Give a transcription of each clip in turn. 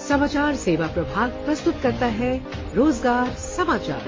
समाचार सेवा प्रभाग प्रस्तुत करता है रोजगार समाचार।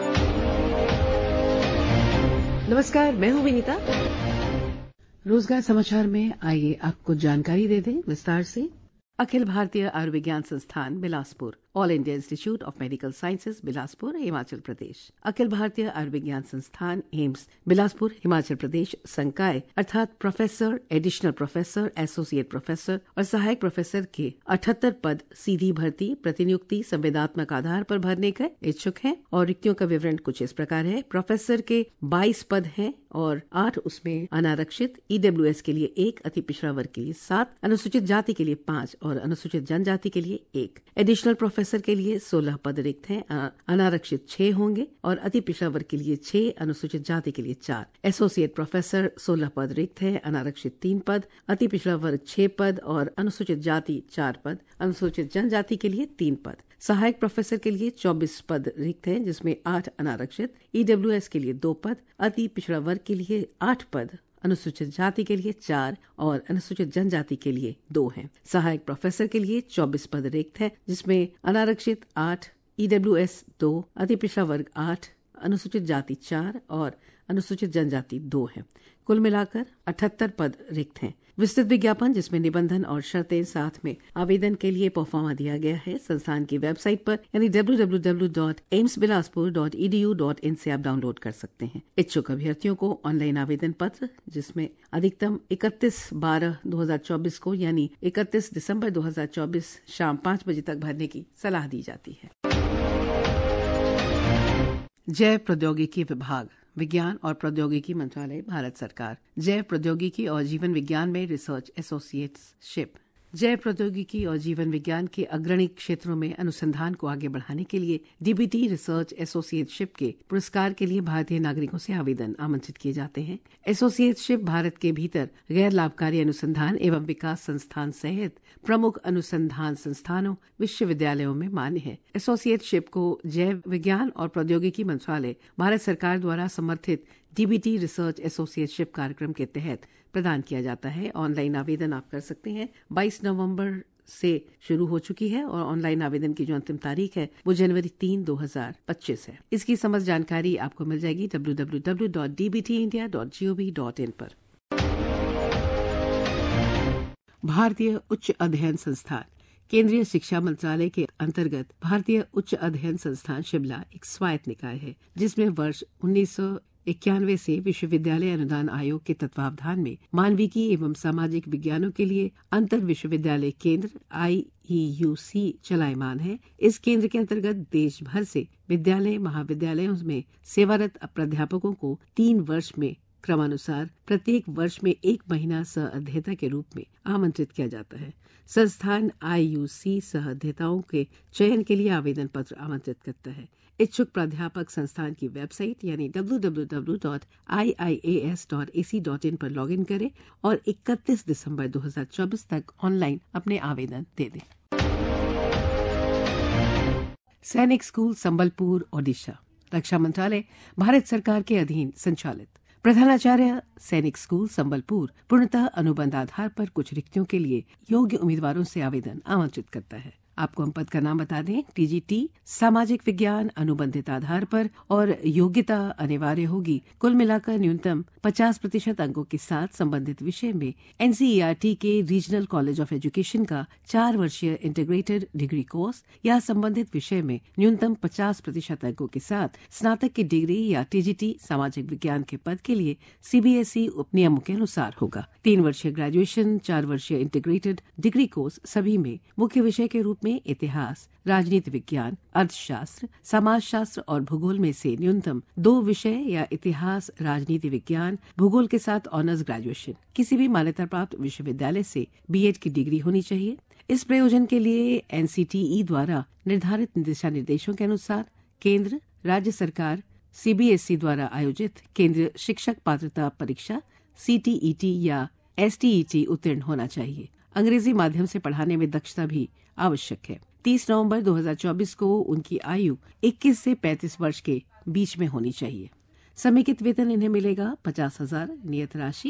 नमस्कार, मैं हूं विनीता। रोजगार समाचार में आइए आपको जानकारी दे दें विस्तार से। अखिल भारतीय आयुर्विज्ञान संस्थान Bilaspur, all India institute of medical sciences Bilaspur, Himachal Pradesh, अखिल भारतीय आयुर्विज्ञान संस्थान एम्स बिलासपुर, हिमाचल प्रदेश संकाय अर्थात professor, additional professor, associate professor और सहायक प्रोफेसर के 78 पद सीधी भर्ती प्रतिनियुक्ति संवेदनात्मक आधार पर भरने के इच्छुक हैं और रिक्तियों का विवरण कुछ इस प्रकार है। प्रोफेसर के 22 पद हैं और 8 उसमें अनारक्षित, ईडब्ल्यूएस के लिए 1, अति पिछड़ा वर्ग के लिए 7, अनुसूचित जाति के लिए 5 और अनुसूचित जनजाति के लिए 1। एडिशनल प्रोफेसर के लिए 16 पद रिक्त हैं, अनारक्षित 6 होंगे और अति पिछड़ा वर्ग के लिए 6, अनुसूचित जाति के लिए 4। एसोसिएट प्रोफेसर 16 पद रिक्त हैं, अनारक्षित 3 पद, अति पिछड़ा वर्ग 6 पद और अनुसूचित जाति 4 पद, अनुसूचित जनजाति के लिए 3 पद। सहायक प्रोफेसर के लिए 24 पद रिक्त हैं, जिसमें 8 अनारक्षित, ईडब्ल्यूएस के लिए 2 पद, अति पिछड़ा वर्ग के लिए 8 पद, अनुसूचित जाति के लिए 4 और अनुसूचित जनजाति के लिए 2 हैं। सहायक प्रोफेसर के लिए 24 पद रिक्त हैं, जिसमें अनारक्षित 8, ईडब्ल्यूएस 2, अति पिछड़ा वर्ग 8, अनुसूचित जाति 4 और अनुसूचित जनजाति 2 हैं। कुल मिलाकर 78 पद रिक्त हैं। विस्तृत विज्ञापन जिसमें निबंधन और शर्तें साथ में आवेदन के लिए परफॉर्मा दिया गया है संस्थान की वेबसाइट पर यानी www.aimsbilaspur.edu.in से आप डाउनलोड कर सकते हैं। इच्छुक अभ्यर्थियों को ऑनलाइन आवेदन पत्र जिसमें अधिकतम 31/12/2024 को यानी 31 दिसंबर 2024 शाम 5 बजे तक भरने की सलाह दी जाती है। जैव प्रौद्योगिकी विभाग, विज्ञान और प्रौद्योगिकी मंत्रालय, भारत सरकार, जैव प्रौद्योगिकी और जीवन विज्ञान में रिसर्च एसोसिएट्सशिप। जैव प्रौद्योगिकी और जीवन विज्ञान के अग्रणी क्षेत्रों में अनुसंधान को आगे बढ़ाने के लिए डीबीटी रिसर्च एसोसिएटशिप के पुरस्कार के लिए भारतीय नागरिकों से आवेदन आमंत्रित किए जाते हैं। एसोसिएटशिप भारत के भीतर गैर लाभकारी अनुसंधान एवं विकास संस्थान सहित प्रमुख अनुसंधान संस्थानों, विश्वविद्यालयों में मान्य है। एसोसिएटशिप को जैव विज्ञान और प्रौद्योगिकी मंत्रालय, भारत सरकार द्वारा समर्थित डीबीटी रिसर्च एसोसिएटशिप कार्यक्रम के तहत प्रदान किया जाता है। ऑनलाइन आवेदन आप कर सकते हैं। 22 नवंबर से शुरू हो चुकी है और ऑनलाइन आवेदन की जो अंतिम तारीख है वो जनवरी 3, 2025 है। इसकी समस्त जानकारी आपको मिल जाएगी www.dbtindia.gov.in पर। भारतीय उच्च अध्ययन संस्थान, केंद्रीय शिक्षा मंत्रालय के अंतर्गत भारतीय उच्च अध्ययन संस्थान शिमला एक स्वायत्त निकाय है जिसमें वर्ष 1991 से विश्वविद्यालय अनुदान आयोग के तत्वावधान में मानविकी एवं सामाजिक विज्ञानों के लिए अंतर विश्वविद्यालय केंद्र IEUC चलायमान है। इस केंद्र के अंतर्गत देश भर से विद्यालय महाविद्यालयों में सेवारत प्राध्यापकों को 3 वर्ष में क्रमानुसार प्रत्येक वर्ष में 1 महीना सह अध्येता के रूप में आमंत्रित किया जाता है। संस्थान IUC सह अध्येताओं के चयन के लिए आवेदन पत्र आमंत्रित करता है। इच्छुक प्राध्यापक संस्थान की वेबसाइट यानी www.iias.ac.in पर लॉगिन करें और 31 दिसंबर 2024 तक ऑनलाइन अपने आवेदन दे दें। सैनिक स्कूल संबलपुर, ओडिशा, रक्षा मंत्रालय, भारत सरकार के अधीन संचालित प्रधानाचार्य सैनिक स्कूल संबलपुर पूर्णतः अनुबंध आधार पर कुछ रिक्तियों के लिए योग्य उम्मीदवारों से आवेदन आमंत्रित करता है। आपको हम पद का नाम बता दें। TGT सामाजिक विज्ञान अनुबंधित आधार पर और योग्यता अनिवार्य होगी। कुल मिलाकर न्यूनतम 50% अंकों के साथ संबंधित विषय में NCERT के रीजनल कॉलेज ऑफ एजुकेशन का 4 वर्षीय इंटीग्रेटेड डिग्री कोर्स या संबंधित विषय में न्यूनतम 50% अंकों के साथ स्नातक की डिग्री या TGT सामाजिक विज्ञान के पद के लिए CBSE उपनियमों के अनुसार होगा। 3 वर्षीय ग्रेजुएशन, 4 वर्षीय इंटीग्रेटेड डिग्री कोर्स सभी में मुख्य विषय के रूप में इतिहास, राजनीति विज्ञान, अर्थशास्त्र, समाजशास्त्र और भूगोल में से न्यूनतम 2 विषय या इतिहास, राजनीति विज्ञान, भूगोल के साथ ऑनर्स ग्रेजुएशन किसी भी मान्यता प्राप्त विश्वविद्यालय से BEd की डिग्री होनी चाहिए। इस प्रयोजन के लिए NCTE द्वारा निर्धारित दिशा निर्देशों के अनुसार केंद्र, राज्य सरकार, CBSE द्वारा आयोजित केंद्रीय शिक्षक पात्रता परीक्षा CTET या STET उत्तीर्ण होना चाहिए। अंग्रेजी माध्यम से पढ़ाने में दक्षता भी आवश्यक है। 30 नवंबर 2024 को उनकी आयु 21 से 35 वर्ष के बीच में होनी चाहिए। समेकित वेतन इन्हें मिलेगा 50,000 नियत राशि।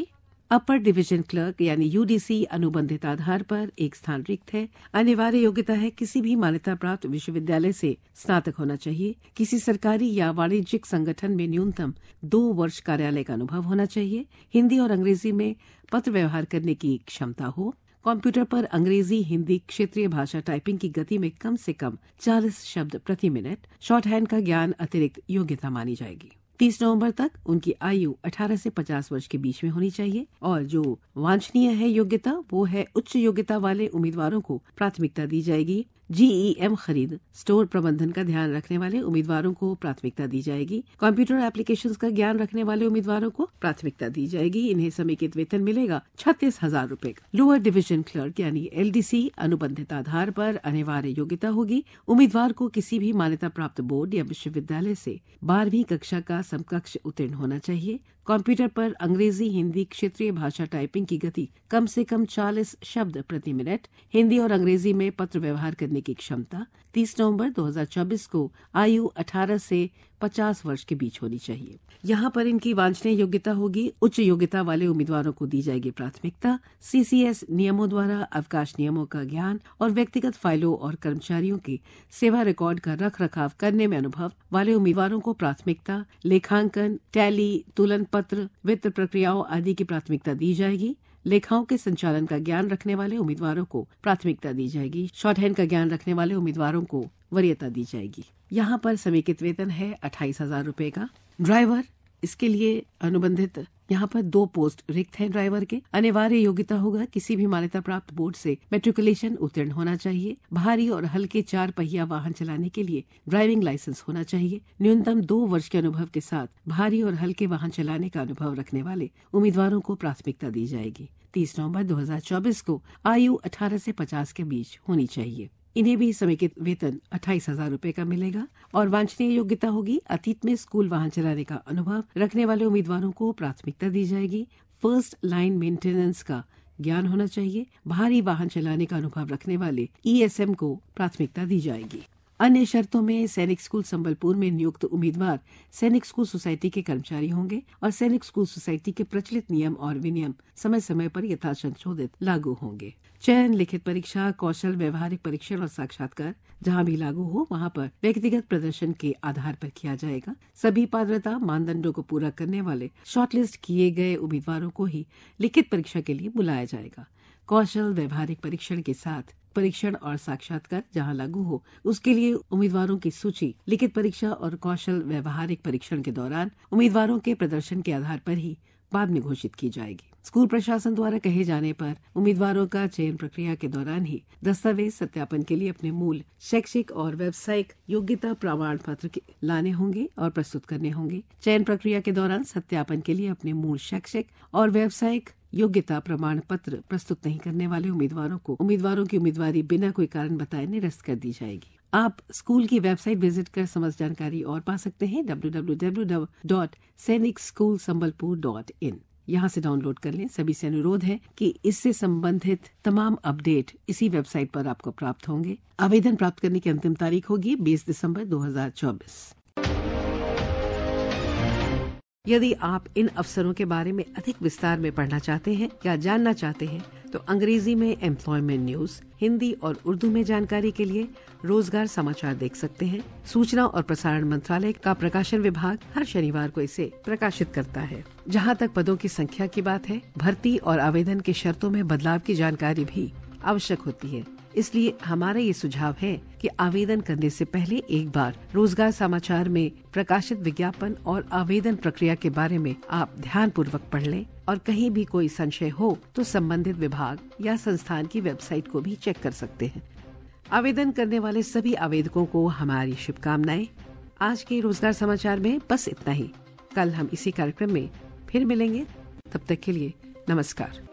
अपर डिवीजन क्लर्क यानी यूडीसी अनुबंधित आधार पर एक स्थान रिक्त है। अनिवार्य योग्यता है किसी भी मान्यता प्राप्त विश्वविद्यालय से स्नातक होना चाहिए। किसी सरकारी या वाणिज्यिक संगठन में न्यूनतम 2 वर्ष कार्यालय का अनुभव होना चाहिए। हिंदी और अंग्रेजी में पत्र व्यवहार करने की क्षमता हो। कंप्यूटर पर अंग्रेजी हिंदी क्षेत्रीय भाषा टाइपिंग की गति में कम से कम 40 शब्द प्रति मिनट। शॉर्ट हैंड का ज्ञान अतिरिक्त योग्यता मानी जाएगी। 30 नवंबर तक उनकी आयु 18 से 50 वर्ष के बीच में होनी चाहिए और जो वांछनीय है योग्यता वो है उच्च योग्यता वाले उम्मीदवारों को प्राथमिकता दी जाएगी। जीईएम खरीद स्टोर प्रबंधन का ध्यान रखने वाले उम्मीदवारों को प्राथमिकता दी जाएगी। कंप्यूटर एप्लीकेशंस का ज्ञान रखने वाले उम्मीदवारों को प्राथमिकता दी जाएगी। इन्हें समेकित वेतन मिलेगा 36,000 रूपए का। लोअर डिवीजन क्लर्क यानी एलडीसी अनुबंधित आधार पर अनिवार्य योग्यता होगी। उम्मीदवार को किसी भी मान्यता प्राप्त बोर्ड या विश्वविद्यालय से 12वीं कक्षा का समकक्ष उत्तीर्ण होना चाहिए। कंप्यूटर पर अंग्रेजी हिंदी क्षेत्रीय भाषा टाइपिंग की गति कम से कम 40 शब्द प्रति मिनट। हिंदी और अंग्रेजी में पत्र व्यवहार करने की क्षमता। 30 नवंबर 2024 को आयु 18 से 50 वर्ष के बीच होनी चाहिए। यहाँ पर इनकी वांछनीय योग्यता होगी। उच्च योग्यता वाले उम्मीदवारों को दी जाएगी प्राथमिकता। सीसीएस नियमों द्वारा अवकाश नियमों का ज्ञान और व्यक्तिगत फाइलों और कर्मचारियों के सेवा रिकॉर्ड का रख रखाव करने में अनुभव वाले उम्मीदवारों को प्राथमिकता। लेखांकन, टैली, तुलन पत्र, वित्त प्रक्रियाओं आदि की प्राथमिकता दी जाएगी। लेखाओं के संचालन का ज्ञान रखने वाले उम्मीदवारों को प्राथमिकता दी जाएगी। शॉर्ट हैंड का ज्ञान रखने वाले उम्मीदवारों को वरीयता दी जाएगी। यहाँ पर समेकित वेतन है 28,000 रूपए का। ड्राइवर, इसके लिए अनुबंधित यहाँ पर 2 पोस्ट रिक्त हैं ड्राइवर के। अनिवार्य योग्यता होगा किसी भी मान्यता प्राप्त बोर्ड से मैट्रिकुलेशन उत्तीर्ण होना चाहिए। भारी और हल्के 4 पहिया वाहन चलाने के लिए ड्राइविंग लाइसेंस होना चाहिए। न्यूनतम 2 वर्ष के अनुभव के साथ भारी और हल्के वाहन चलाने का अनुभव रखने वाले उम्मीदवारों को प्राथमिकता दी जाएगी। 30 नवंबर 2024 को आयु 18 से 50 के बीच होनी चाहिए। इन्हें भी समेकित वेतन 28,000 रूपए का मिलेगा और वांछनीय योग्यता होगी अतीत में स्कूल वाहन चलाने का अनुभव रखने वाले उम्मीदवारों को प्राथमिकता दी जाएगी। फर्स्ट लाइन मेंटेनेंस का ज्ञान होना चाहिए। भारी वाहन चलाने का अनुभव रखने वाले ईएसएम को प्राथमिकता दी जाएगी। अन्य शर्तों में सैनिक स्कूल संबलपुर में नियुक्त उम्मीदवार सैनिक स्कूल सोसाइटी के कर्मचारी होंगे और सैनिक स्कूल सोसाइटी के प्रचलित नियम और विनियम समय समय पर यथा संशोधित लागू होंगे। चयन, लिखित परीक्षा, कौशल, व्यवहारिक परीक्षण और साक्षात्कार जहां भी लागू हो वहां पर व्यक्तिगत प्रदर्शन के आधार पर किया जाएगा। सभी पात्रता मानदंडों को पूरा करने वाले शॉर्टलिस्ट किए गए उम्मीदवारों को ही लिखित परीक्षा के लिए बुलाया जाएगा। कौशल, व्यवहारिक परीक्षण के साथ परीक्षण और साक्षात्कार जहां लागू हो उसके लिए उम्मीदवारों की सूची लिखित परीक्षा और कौशल व्यवहारिक परीक्षण के दौरान उम्मीदवारों के प्रदर्शन के आधार पर ही बाद में घोषित की जाएगी। स्कूल प्रशासन द्वारा कहे जाने पर उम्मीदवारों का चयन प्रक्रिया के दौरान ही दस्तावेज सत्यापन के लिए अपने मूल शैक्षिक और व्यावसायिक योग्यता प्रमाण पत्र लाने होंगे और प्रस्तुत करने होंगे। चयन प्रक्रिया के दौरान सत्यापन के लिए अपने मूल शैक्षिक और व्यावसायिक योग्यता प्रमाण पत्र प्रस्तुत नहीं करने वाले उम्मीदवारों की उम्मीदवारी बिना कोई कारण बताए निरस्त कर दी जाएगी। आप स्कूल की वेबसाइट विजिट कर समस्त जानकारी और पा सकते हैं www.sainicschoolsambalpur.in। यहाँ से डाउनलोड कर लें। सभी से अनुरोध है कि इससे संबंधित तमाम अपडेट इसी वेबसाइट पर आपको प्राप्त होंगे। आवेदन प्राप्त करने की अंतिम तारीख होगी 20 दिसंबर 2024। यदि आप इन अवसरों के बारे में अधिक विस्तार में पढ़ना चाहते हैं या जानना चाहते हैं तो अंग्रेजी में एम्प्लॉयमेंट न्यूज, हिंदी और उर्दू में जानकारी के लिए रोजगार समाचार देख सकते हैं। सूचना और प्रसारण मंत्रालय का प्रकाशन विभाग हर शनिवार को इसे प्रकाशित करता है। जहां तक पदों की संख्या की बात है, भर्ती और आवेदन की शर्तों में बदलाव की जानकारी भी आवश्यक होती है। इसलिए हमारा ये सुझाव है कि आवेदन करने से पहले एक बार रोजगार समाचार में प्रकाशित विज्ञापन और आवेदन प्रक्रिया के बारे में आप ध्यानपूर्वक पढ़ लें और कहीं भी कोई संशय हो तो संबंधित विभाग या संस्थान की वेबसाइट को भी चेक कर सकते हैं। आवेदन करने वाले सभी आवेदकों को हमारी शुभकामनाएं। आज के रोजगार समाचार में बस इतना ही। कल हम इसी कार्यक्रम में फिर मिलेंगे। तब तक के लिए नमस्कार।